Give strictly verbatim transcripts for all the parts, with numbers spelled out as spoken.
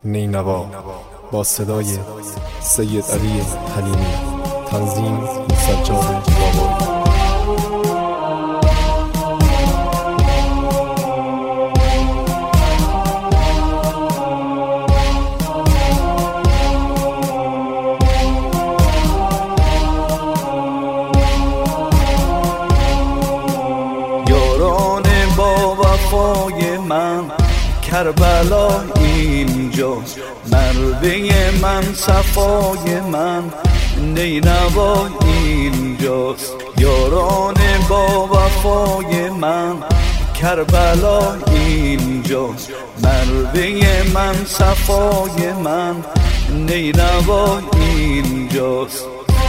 نینوا با صدای سید علی حلیمی، تنظیم سجاد بابایی. یاران با وفای من، کربلا اینجاست، مروه من صفای من، نینوا اینجاست. یاران با وفای من، کربلا اینجاست، مروه من صفای من، نینوا اینجاست.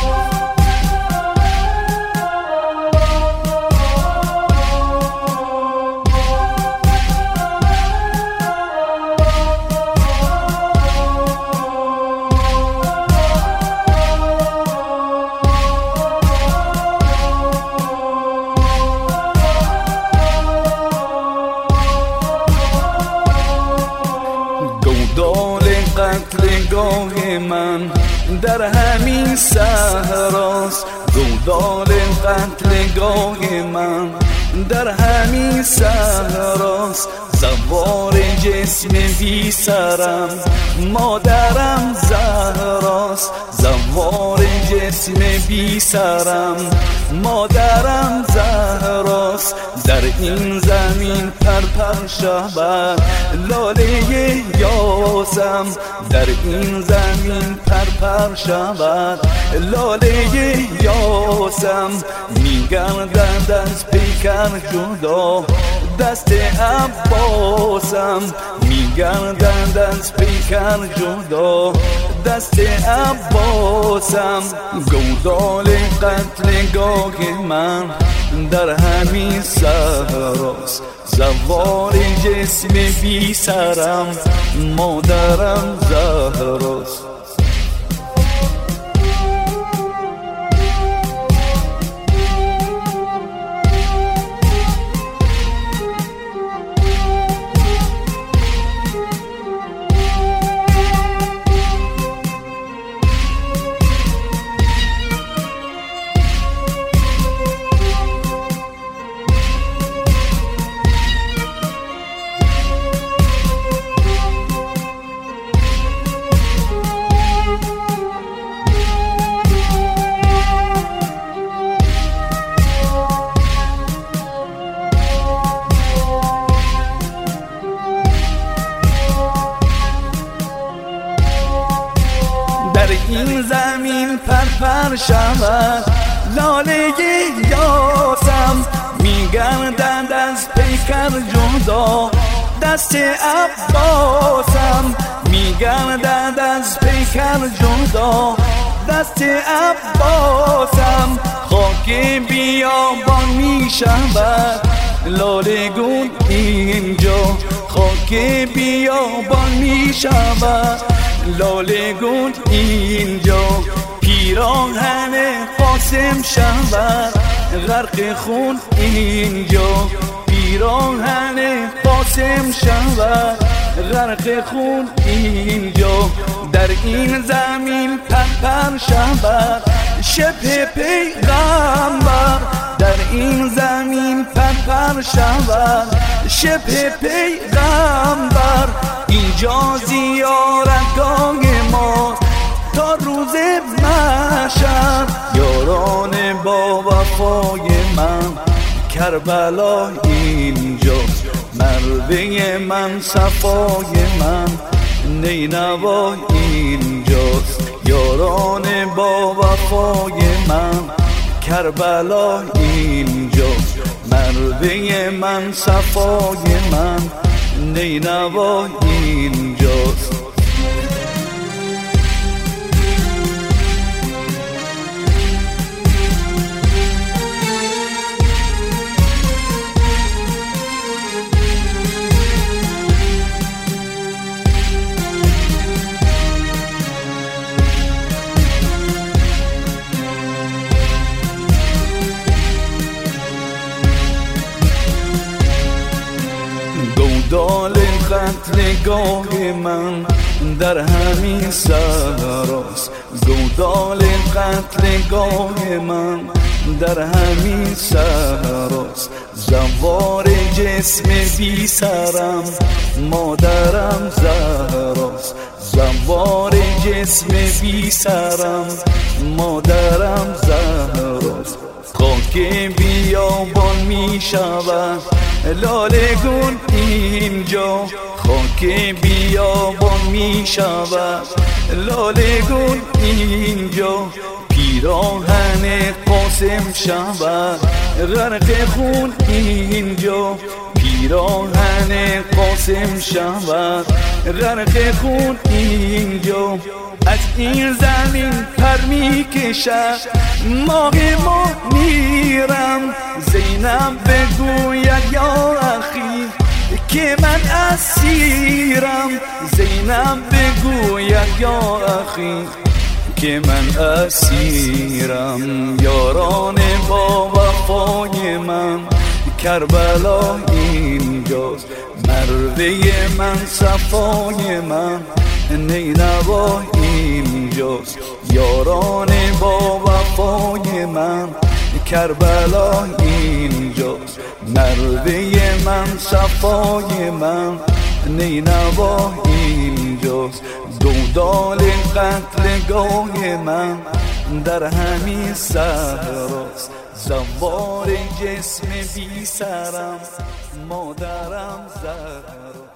گودال قتلگاه من در همین صحراست، گودال قتلگاه من در همین صحراست. زوار جسم بی سرم مادرم زهراست، زوار جسم بی سرم مادرم زهراست. در این زمین پرپر شود لاله یاسم، در این زمین پرپر شود لاله یاسم. میگردد از پیکر جدا دست عباسم، میگردد از پیکر جدا دست عباسم. گودال قتلگاه من در همین صحراست، زوار جسم بی سرم مادرم زهراست. در این زمین پرپر شود لاله یاسم، میگردد از پیکر جدا دست عباسم، میگردد از پیکر جدا دست عباسم. خاک بیابان میشود لاله گون اینجا، خاک بیابان میشود لاله گون اینجا. پیراهن قاسم شود غرق خون اینجا، پیراهن قاسم شود غرق خون اینجا. در این زمین پرپر شود شبه پیغمبر، در این زمین پرپر شود شبه پیغمبر. اینجا زیارتگاه ما تا روز محشر. یاران با وفای من، کربلا اینجاست، مروه من صفای من، نینوا اینجاست. یاران با وفای من، کربلا اینجاست، مروه من صفای من، نینوا اینجاست. گودال قتلگاه گاه من در همین صحراست، گودال قتل گاه من در همین صحراست. زوار جسم بی سرم مادرم زهراست، زوار جسم بی سرم مادرم زهراست. خاک بیابان می شود لاله گون اینجا، خاک بیابان می شود لاله گون اینجا. پیراهن قاسم شود غرق خون اینجا، پیراهن قاسم شود غرق خون اینجا. از این زمین پر می کشد ماه ما میرم، زینب بگوید یا اخی که من اسیرم، زینب بگوید یا اخی که من اسیرم. یاران با وفای من کربلا اینجاست، مروه من صفای من نینوا اینجاست. یاران با وفای من کربلا اینجاست، مروه من صفای من نینوا اینجاست. گودال قتل گاه من در همین صحراست، زوار جسم بی سرم مادرم زهراست.